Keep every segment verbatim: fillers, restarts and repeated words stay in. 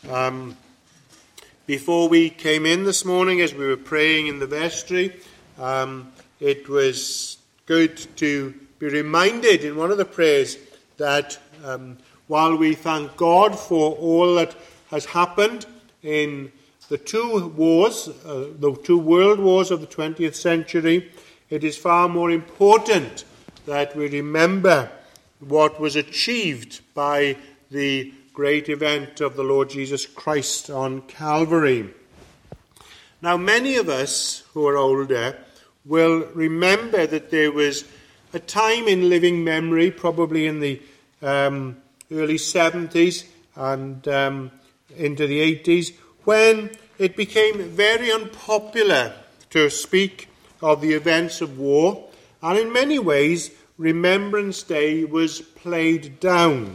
Um, before we came in this morning, as we were praying in the vestry, um, it was good to be reminded in one of the prayers that um, while we thank God for all that has happened in the two wars, uh, the two world wars of the twentieth century, it is far more important that we remember what was achieved by the great event of the Lord Jesus Christ on Calvary. Now, many of us who are older will remember that there was a time in living memory, probably in the um, early seventies and um, into the eighties, when it became very unpopular to speak of the events of war, and in many ways, Remembrance Day was played down.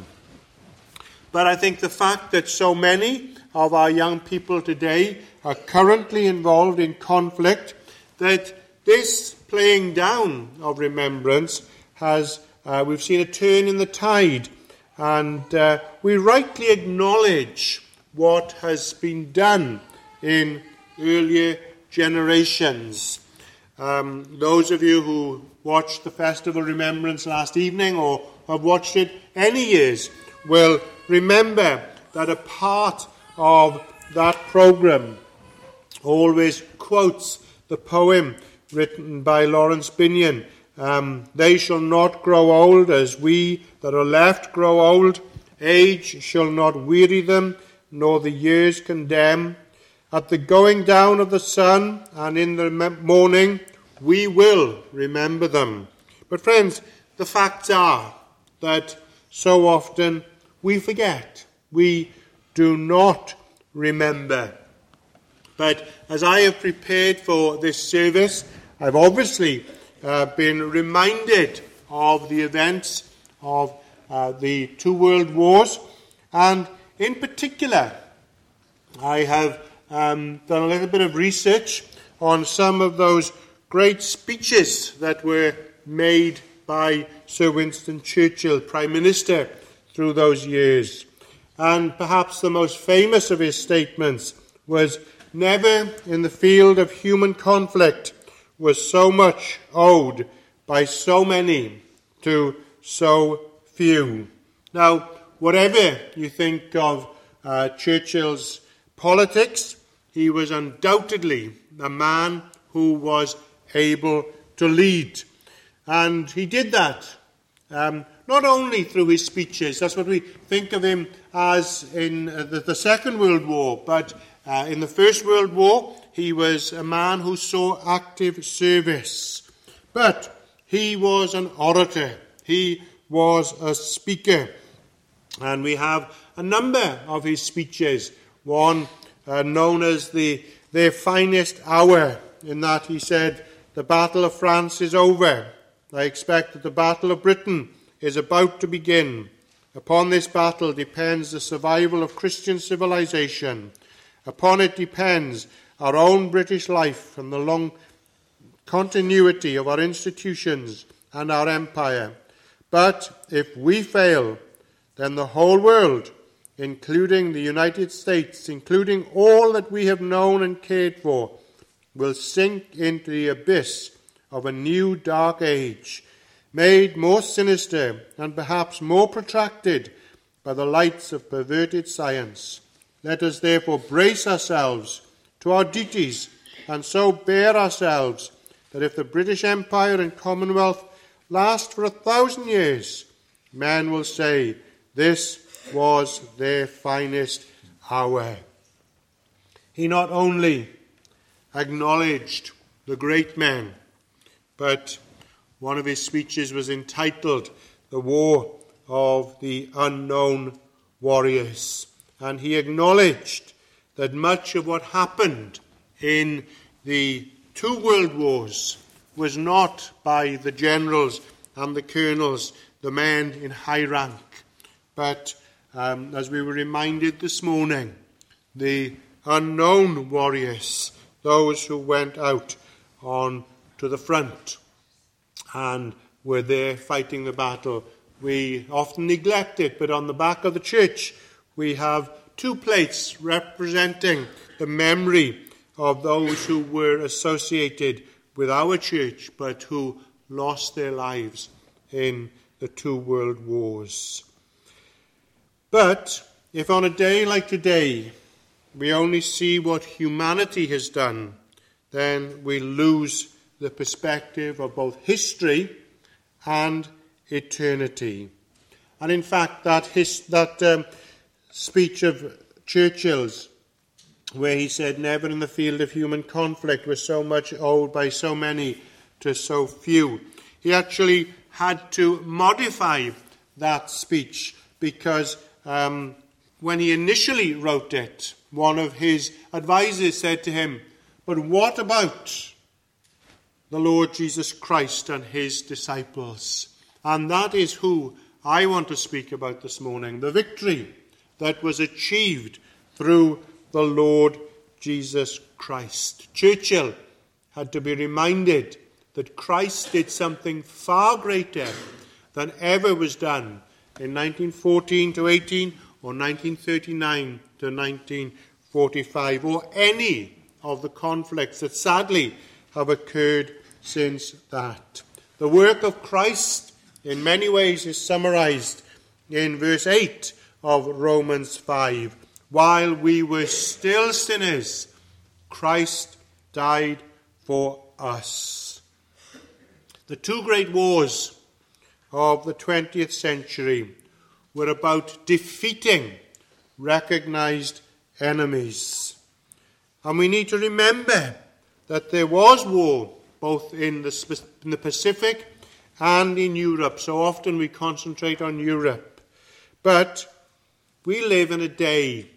But I think the fact that so many of our young people today are currently involved in conflict, that this playing down of remembrance has, uh, we've seen a turn in the tide, and uh, we rightly acknowledge what has been done in earlier generations. Um, those of you who watched the Festival Remembrance last evening or have watched it any years will remember that a part of that programme always quotes the poem written by Lawrence Binyon, um, "They shall not grow old as we that are left grow old. Age shall not weary them, nor the years condemn. At the going down of the sun and in the morning, we will remember them." But friends, the facts are that so often we forget. We do not remember. But as I have prepared for this service, I've obviously uh, been reminded of the events of uh, the two world wars, and in particular, I have um, done a little bit of research on some of those great speeches that were made by Sir Winston Churchill, Prime Minister, through those years. And perhaps the most famous of his statements was, "Never in the field of human conflict was so much owed by so many to so few." Now, whatever you think of uh, Churchill's politics, he was undoubtedly a man who was able to lead. And he did that um, not only through his speeches, that's what we think of him as in uh, the, the Second World War, but uh, in the First World War, he was a man who saw active service. But he was an orator, he was a speaker, and we have a number of his speeches, one uh, known as the their finest hour, in that he said, "The Battle of France is over. I expect that the Battle of Britain is about to begin. Upon this battle depends the survival of Christian civilization. Upon it depends our own British life and the long continuity of our institutions and our empire. But if we fail, then the whole world, including the United States, including all that we have known and cared for, will sink into the abyss of a new dark age, made more sinister and perhaps more protracted by the lights of perverted science. Let us therefore brace ourselves to our duties and so bear ourselves that if the British Empire and Commonwealth last for a thousand years, men will say, this was their finest hour." He not only acknowledged the great men, but one of his speeches was entitled "The War of the Unknown Warriors." And he acknowledged that much of what happened in the two world wars was not by the generals and the colonels, the men in high rank, but, um, as we were reminded this morning, the unknown warriors, those who went out on to the front and were there fighting the battle. We often neglect it, but on the back of the church we have two plates representing the memory of those who were associated with our church but who lost their lives in the two world wars. But if on a day like today we only see what humanity has done, then we lose the perspective of both history and eternity. And in fact, that, his, that um, speech of Churchill's, where he said, "Never in the field of human conflict was so much owed by so many to so few," he actually had to modify that speech because um, when he initially wrote it, one of his advisors said to him, "But what about the Lord Jesus Christ and his disciples?" And that is who I want to speak about this morning, the victory that was achieved through the Lord Jesus Christ. Churchill had to be reminded that Christ did something far greater than ever was done in nineteen fourteen to eighteen or nineteen thirty-nine to nineteen forty-five or any of the conflicts that sadly have occurred since that. The work of Christ in many ways is summarized in verse eight of Romans five. While we were still sinners, Christ died for us. The two great wars of the twentieth century were about defeating recognized enemies. And we need to remember that there was war both in the, in the Pacific and in Europe. So often we concentrate on Europe. But we live in a day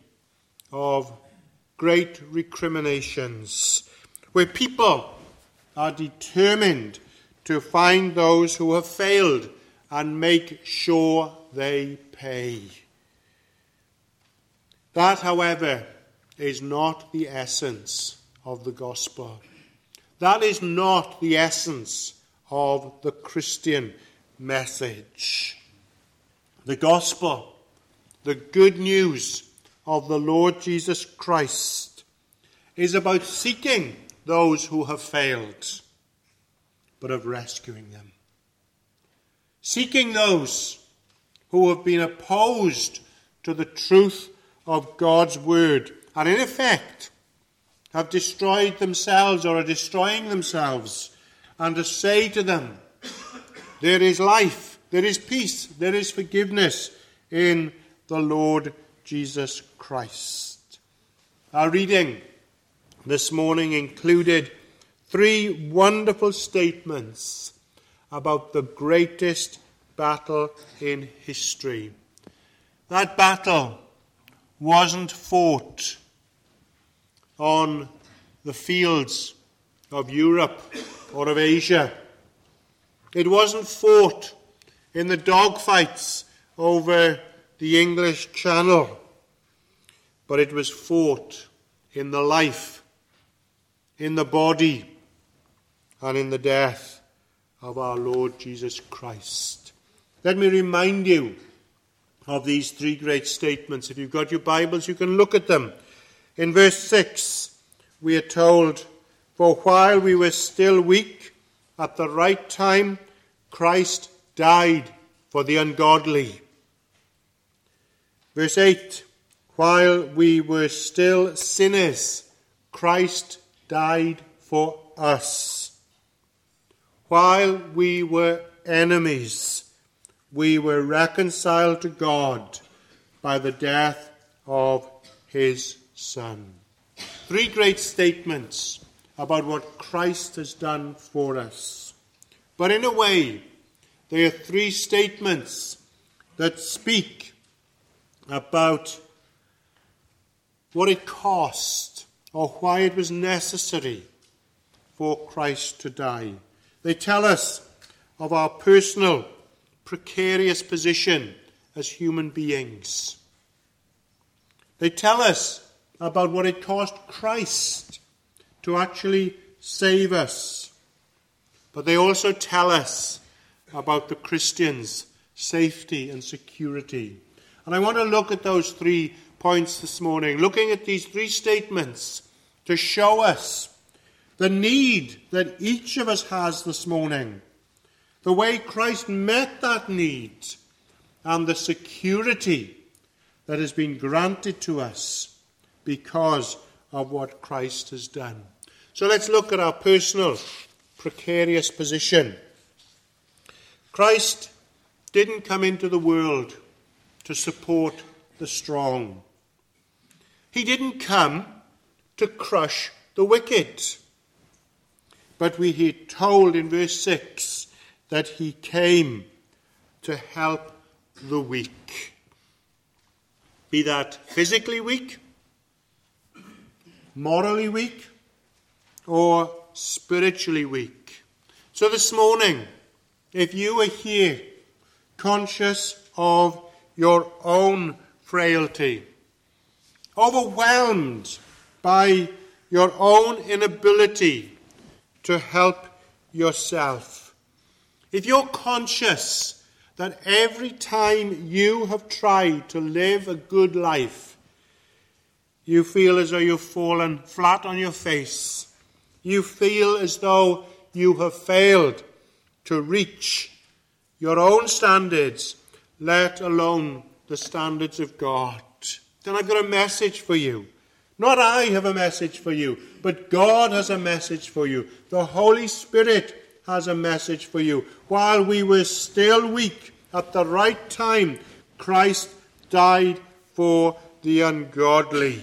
of great recriminations, where people are determined to find those who have failed and make sure they pay. That, however, is not the essence of the gospel. That is not the essence of the Christian message. The gospel, the good news of the Lord Jesus Christ, is about seeking those who have failed, but of rescuing them. Seeking those who have been opposed to the truth of God's word, and in effect have destroyed themselves or are destroying themselves, and to say to them, there is life, there is peace, there is forgiveness in the Lord Jesus Christ. Our reading this morning included three wonderful statements about the greatest battle in history. That battle wasn't fought on the fields of Europe or of Asia. It wasn't fought in the dogfights over the English Channel, but it was fought in the life, in the body, and in the death of our Lord Jesus Christ. Let me remind you of these three great statements. If you've got your Bibles, you can look at them. In verse six, we are told, "For while we were still weak, at the right time, Christ died for the ungodly." Verse eight, "While we were still sinners, Christ died for us." While we were enemies, we were reconciled to God by the death of his Son. Three great statements about what Christ has done for us. But in a way, they are three statements that speak about what it cost or why it was necessary for Christ to die. They tell us of our personal, precarious position as human beings. They tell us about what it cost Christ to actually save us. But they also tell us about the Christian's safety and security. And I want to look at those three points this morning, looking at these three statements to show us the need that each of us has this morning, the way Christ met that need, and the security that has been granted to us because of what Christ has done. So let's look at our personal precarious position. Christ didn't come into the world to support the strong. He didn't come to crush the wicked. But we hear told in verse six that he came to help the weak. Be that physically weak, morally weak, or spiritually weak. So this morning, if you are here conscious of your own frailty, overwhelmed by your own inability to help yourself, if you're conscious that every time you have tried to live a good life, you feel as though you've fallen flat on your face, you feel as though you have failed to reach your own standards, let alone the standards of God, then I've got a message for you. Not I have a message for you, but God has a message for you. The Holy Spirit has a message for you. While we were still weak, at the right time, Christ died for the ungodly.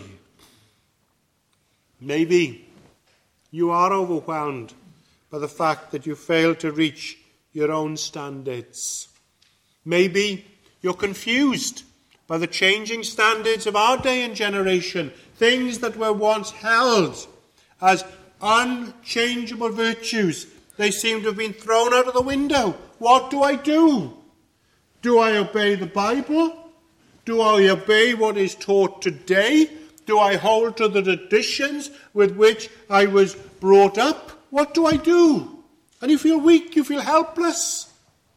Maybe you are overwhelmed by the fact that you failed to reach your own standards. Maybe you're confused by the changing standards of our day and generation. Things that were once held as unchangeable virtues, they seem to have been thrown out of the window. What do I do? Do I obey the Bible? Do I obey what is taught today? Do I hold to the traditions with which I was brought up? What do I do? And you feel weak, you feel helpless.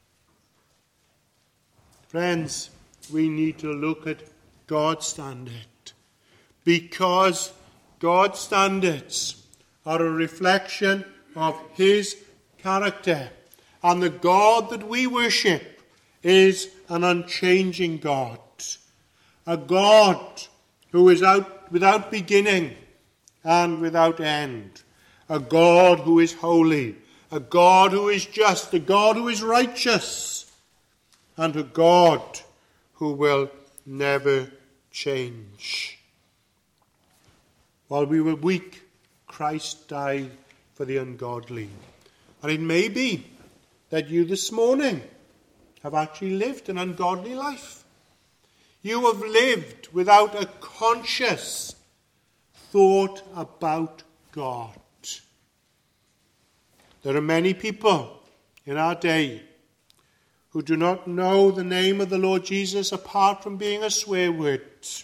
Friends, we need to look at God's standard, because God's standards are a reflection of his character. And the God that we worship is an unchanging God. A God who is out without beginning and without end. A God who is holy. A God who is just. A God who is righteous. And a God who will never change. While we were weak, Christ died for the ungodly. And it may be that you this morning have actually lived an ungodly life. You have lived without a conscious thought about God. There are many people in our day who do not know the name of the Lord Jesus apart from being a swear word.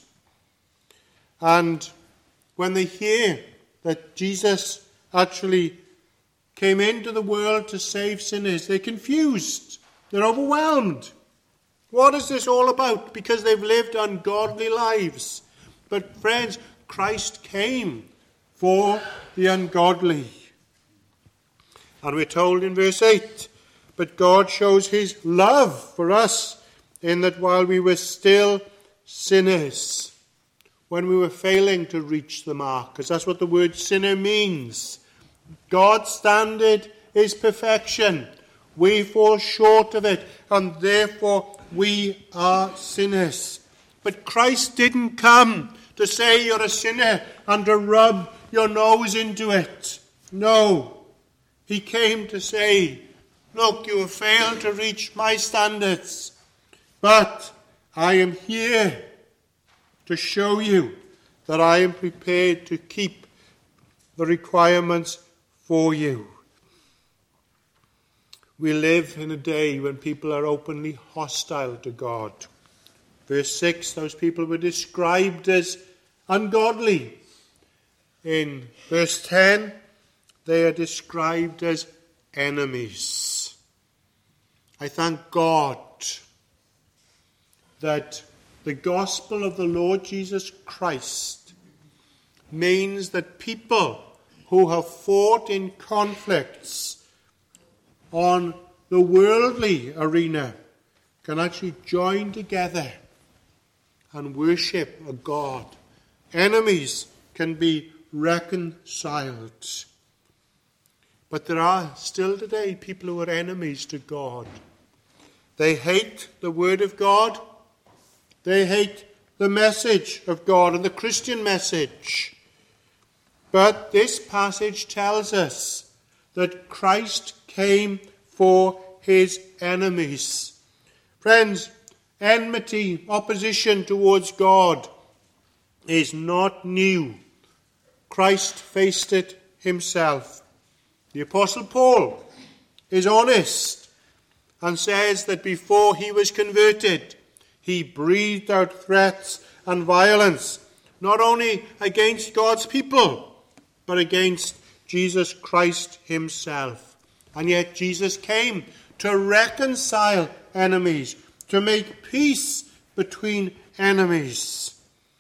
And when they hear that Jesus actually came into the world to save sinners, they're confused. They're overwhelmed. What is this all about? Because they've lived ungodly lives. But friends, Christ came for the ungodly. And we're told in verse eight, but God shows his love for us in that while we were still sinners, when we were failing to reach the mark, because that's what the word sinner means. God's standard is perfection. We fall short of it, and therefore we are sinners. But Christ didn't come to say you're a sinner and to rub your nose into it. No. He came to say, look, you have failed to reach my standards, but I am here to show you that I am prepared to keep the requirements for you. We live in a day when people are openly hostile to God. Verse six, those people were described as ungodly. In verse ten, they are described as enemies. I thank God that The gospel of the Lord Jesus Christ means that people who have fought in conflicts on the worldly arena can actually join together and worship a God. Enemies can be reconciled. But there are still today people who are enemies to God. They hate the Word of God. They hate the message of God and the Christian message. But this passage tells us that Christ came for his enemies. Friends, enmity, opposition towards God is not new. Christ faced it himself. The Apostle Paul is honest and says that before he was converted, he breathed out threats and violence, not only against God's people, but against Jesus Christ himself. And yet Jesus came to reconcile enemies, to make peace between enemies.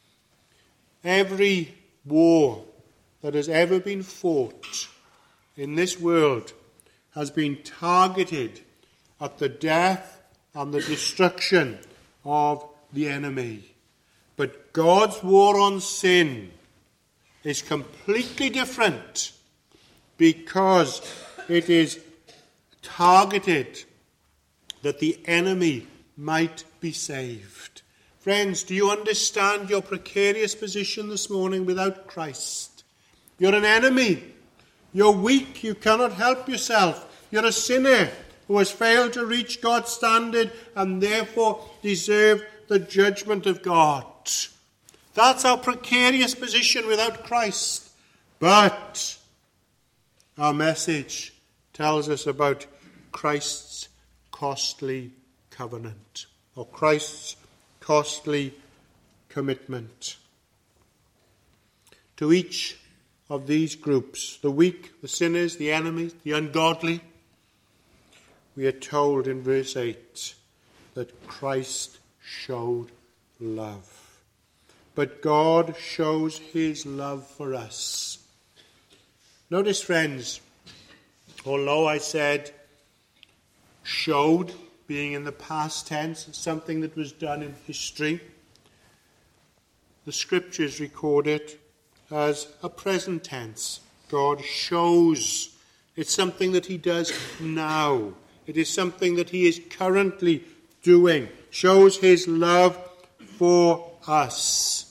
Every war that has ever been fought in this world has been targeted at the death and the destruction of the enemy. But God's war on sin is completely different because it is targeted that the enemy might be saved. Friends, do you understand your precarious position this morning without Christ? You're an enemy. You're weak. You cannot help yourself. You're a sinner who has failed to reach God's standard and therefore deserve the judgment of God. That's our precarious position without Christ. But our message tells us about Christ's costly covenant, or Christ's costly commitment. To each of these groups, the weak, the sinners, the enemies, the ungodly, we are told in verse eight that Christ showed love. But God shows his love for us. Notice, friends, although I said showed, being in the past tense, something that was done in history, the scriptures record it as a present tense. God shows. It's something that he does now. It is something that he is currently doing. Shows his love for us.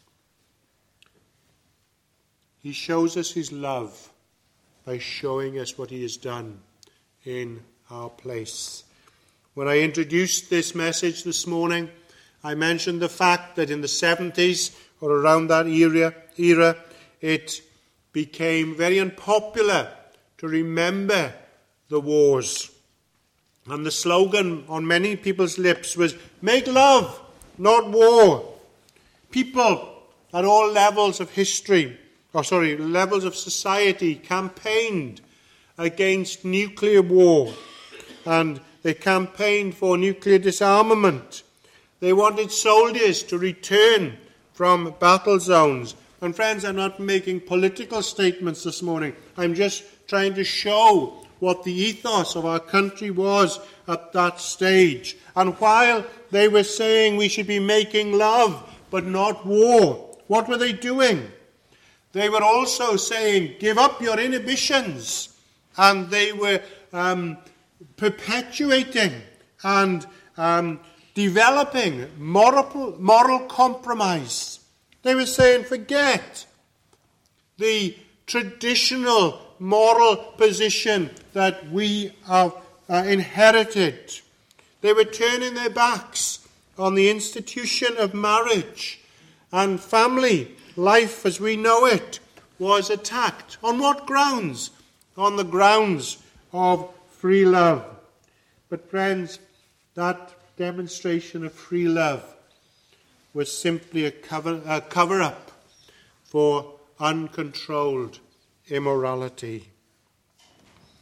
He shows us his love by showing us what he has done in our place. When I introduced this message this morning, I mentioned the fact that in the seventies, or around that era, era, it became very unpopular to remember the wars. And the slogan on many people's lips was, "Make love, not war." People at all levels of history, or sorry, levels of society, campaigned against nuclear war. And they campaigned for nuclear disarmament. They wanted soldiers to return from battle zones. And friends, I'm not making political statements this morning. I'm just trying to show what the ethos of our country was at that stage. And while they were saying we should be making love but not war, what were they doing? They were also saying, give up your inhibitions. And they were um, perpetuating and um, developing moral, moral compromise. They were saying, forget the traditional moral position that we have uh, inherited. They were turning their backs on the institution of marriage, and family life as we know it was attacked. On what grounds? On the grounds of free love. But friends, that demonstration of free love was simply a cover, a cover-up for uncontrolled immorality.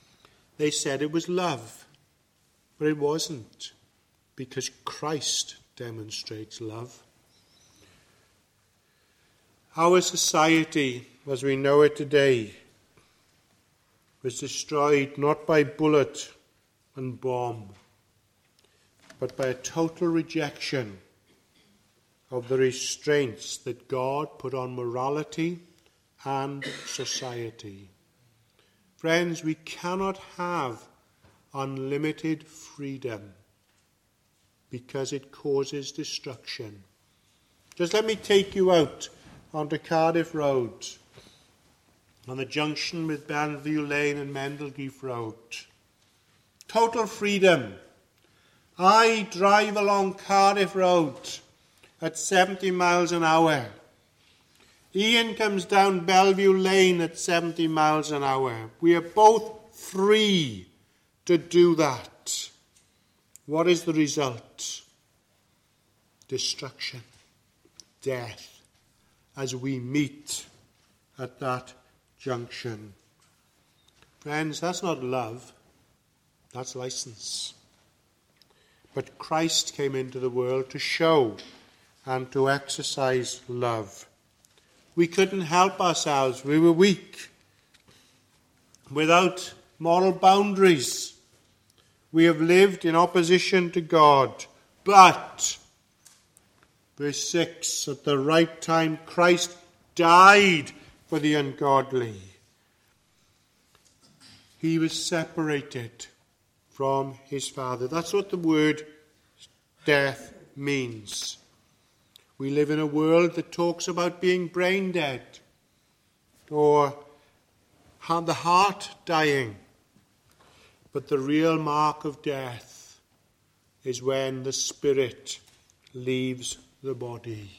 They said it was love, but it wasn't, because Christ demonstrates love. Our society, as we know it today, was destroyed not by bullet and bomb, but by a total rejection of the restraints that God put on morality and society. Friends, we cannot have unlimited freedom because it causes destruction. Just let me take you out onto Cardiff Road, on the junction with Bellevue Lane and Mendelgeef Road. Total freedom. I drive along Cardiff Road at seventy miles an hour. Ian comes down Bellevue Lane at seventy miles an hour. We are both free to do that. What is the result? Destruction, death, as we meet at that junction. Friends, that's not love, that's license. But Christ came into the world to show and to exercise love. We couldn't help ourselves, we were weak. Without moral boundaries, we have lived in opposition to God. But, verse six, at the right time Christ died for the ungodly. He was separated from his Father. That's what the word death means. We live in a world that talks about being brain dead or the heart dying. But the real mark of death is when the spirit leaves the body.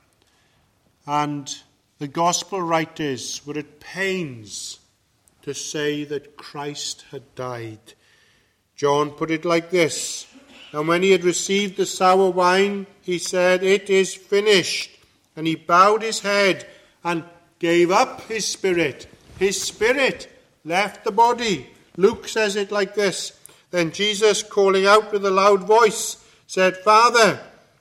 And the gospel writers were at pains to say that Christ had died. John put it like this: "And when he had received the sour wine, he said, 'It is finished.' And he bowed his head and gave up his spirit." His spirit left the body. Luke says it like this: "Then Jesus, calling out with a loud voice, said, 'Father,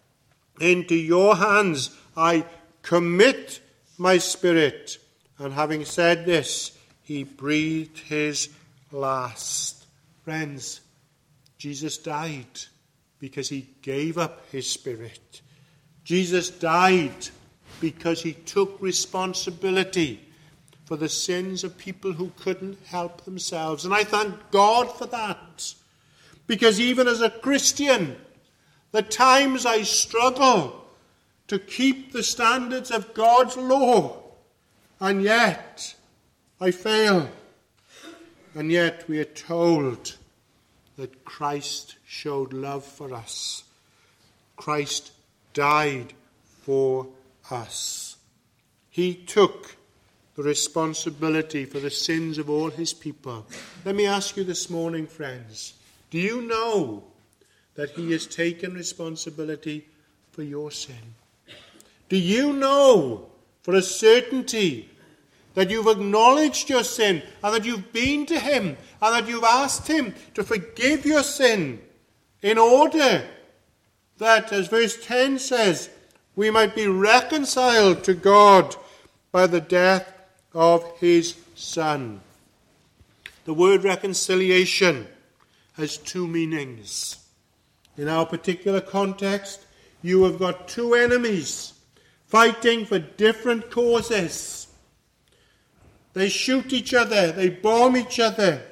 into your hands I commit my spirit.' And having said this, he breathed his last." Friends, Jesus died because he gave up his spirit. Jesus died because he took responsibility for the sins of people who couldn't help themselves. And I thank God for that. Because even as a Christian, the times I struggle to keep the standards of God's law, and yet I fail. And yet we are told that Christ showed love for us. Christ died for us. He took the responsibility for the sins of all his people. Let me ask you this morning, friends, do you know that he has taken responsibility for your sin? Do you know for a certainty that you've acknowledged your sin and that you've been to him and that you've asked him to forgive your sin in order that, as verse ten says, we might be reconciled to God by the death of his Son? The word reconciliation has two meanings. In our particular context, you have got two enemies fighting for different causes. They shoot each other, they bomb each other,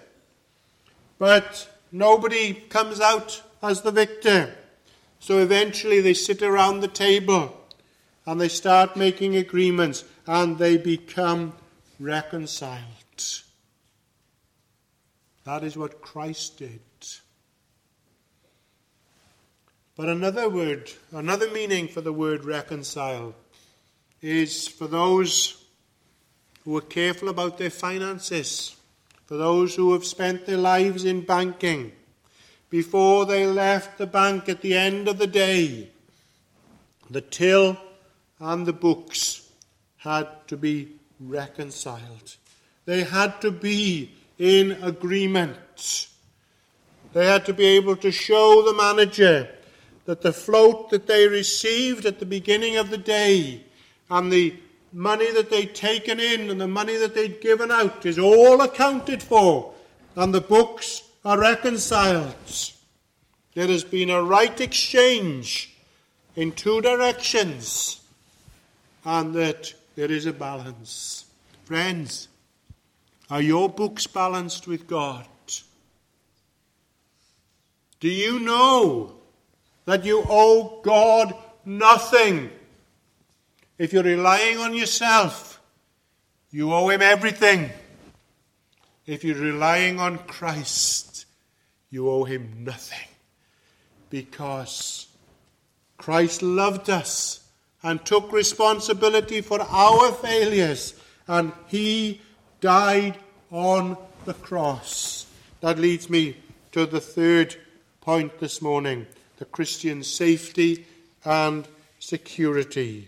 but nobody comes out as the victor. So eventually they sit around the table and they start making agreements and they become reconciled. That is what Christ did. But another word, another meaning for the word reconcile is for those who are careful about their finances, for those who have spent their lives in banking. Before they left the bank at the end of the day, the till and the books had to be reconciled. They had to be in agreement. They had to be able to show the manager that the float that they received at the beginning of the day and the money that they'd taken in and the money that they'd given out is all accounted for, and the books are reconciled. There has been a right exchange in two directions, and that there is a balance. Friends, are your books balanced with God? Do you know that you owe God nothing? If you're relying on yourself, you owe him everything. If you're relying on Christ, you owe him nothing. Because Christ loved us and took responsibility for our failures, and he died on the cross. That leads me to the third point this morning, the Christian safety and security.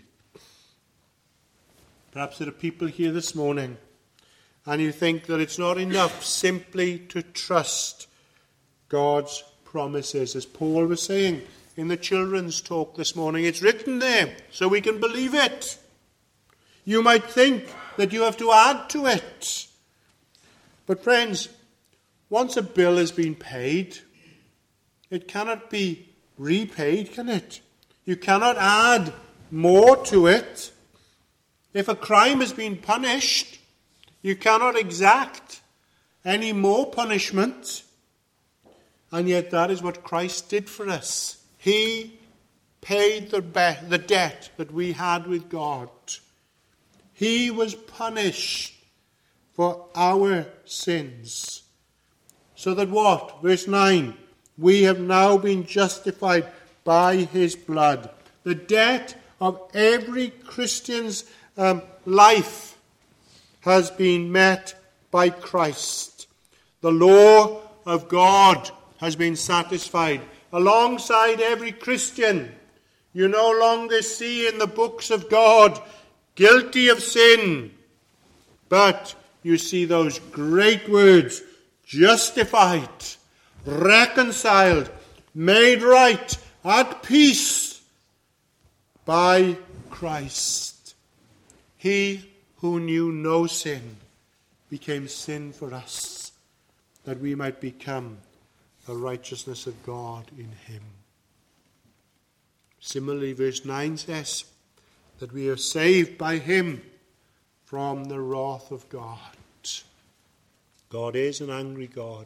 Perhaps there are people here this morning and you think that it's not enough simply to trust God's promises. As Paul was saying in the children's talk this morning, it's written there so we can believe it. You might think that you have to add to it. But friends, once a bill has been paid, it cannot be repaid, can it? You cannot add more to it. If a crime has been punished, you cannot exact any more punishment. And yet that is what Christ did for us. He paid the, be- the debt that we had with God. He was punished for our sins. So that what? Verse nine, we have now been justified by his blood. The debt of every Christian's um, life has been met by Christ. The law of God has been satisfied. Alongside every Christian, you no longer see in the books of God guilty of sin, but you see those great words, justified, reconciled, made right, at peace by Christ. He who knew no sin became sin for us, that we might become the righteousness of God in him. Similarly, verse nine says that we are saved by him from the wrath of God. God is an angry God,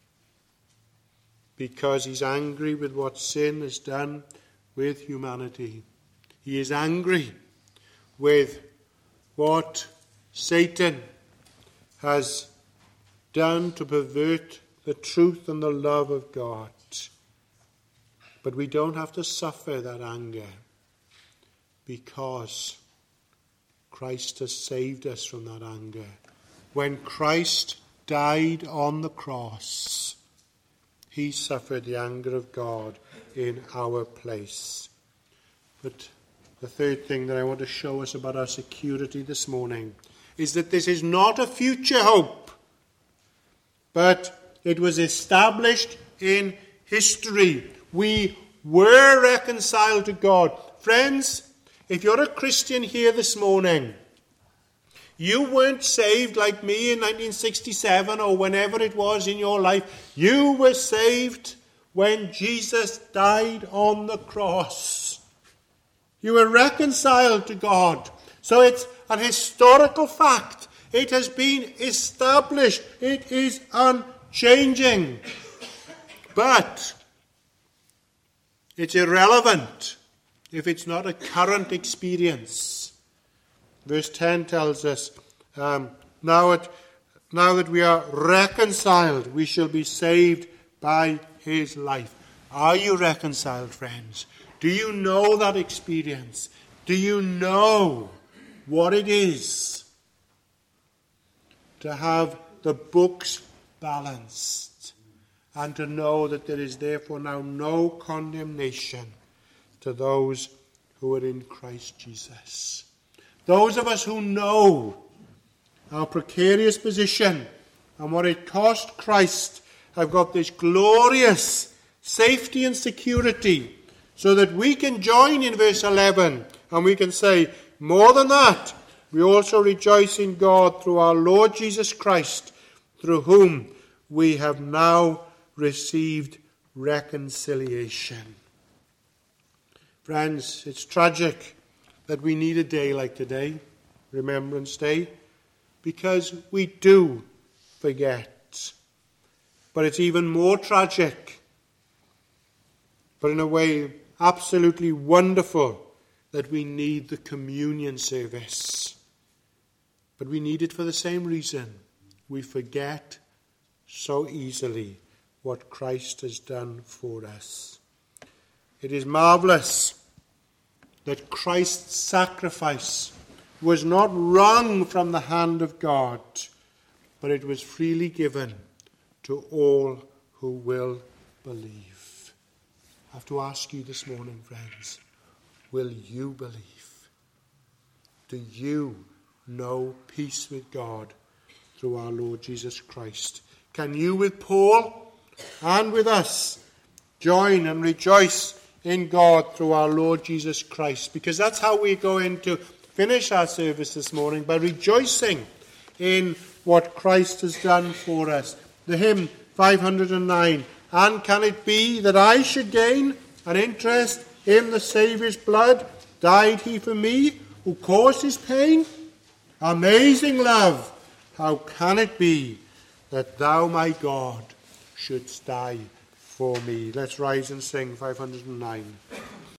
because he's angry with what sin has done with humanity. He is angry with what Satan has done to pervert the truth and the love of God. But we don't have to suffer that anger, because Christ has saved us from that anger. When Christ died on the cross, he suffered the anger of God in our place. But the third thing that I want to show us about our security this morning is that this is not a future hope, but it was established in history. We were reconciled to God. Friends, if you're a Christian here this morning, you weren't saved like me in nineteen sixty-seven or whenever it was in your life. You were saved when Jesus died on the cross. You were reconciled to God. So it's an historical fact. It has been established. It is unchanging. But it's irrelevant if it's not a current experience. Verse ten tells us, um, now, it, now that we are reconciled, we shall be saved by his life. Are you reconciled, friends? Do you know that experience? Do you know what it is to have the books balanced and to know that there is therefore now no condemnation to those who are in Christ Jesus? Those of us who know our precarious position and what it cost Christ have got this glorious safety and security, so that we can join in verse eleven, and we can say, more than that, we also rejoice in God through our Lord Jesus Christ, through whom we have now received reconciliation. Friends, it's tragic that we need a day like today, Remembrance Day, because we do forget. But it's even more tragic, but in a way absolutely wonderful, that we need the communion service. But we need it for the same reason. We forget so easily what Christ has done for us. It is marvelous that Christ's sacrifice was not wrung from the hand of God, but it was freely given to all who will believe. I have to ask you this morning, friends, will you believe? Do you know peace with God through our Lord Jesus Christ? Can you, with Paul and with us, join and rejoice in God through our Lord Jesus Christ? Because that's how we're going to finish our service this morning, by rejoicing in what Christ has done for us. The hymn five hundred nine, and can it be that I should gain an interest in the Saviour's blood? Died he for me, who caused his pain? Amazing love, how can it be that thou, my God, shouldst die for me? Let's rise and sing five hundred nine.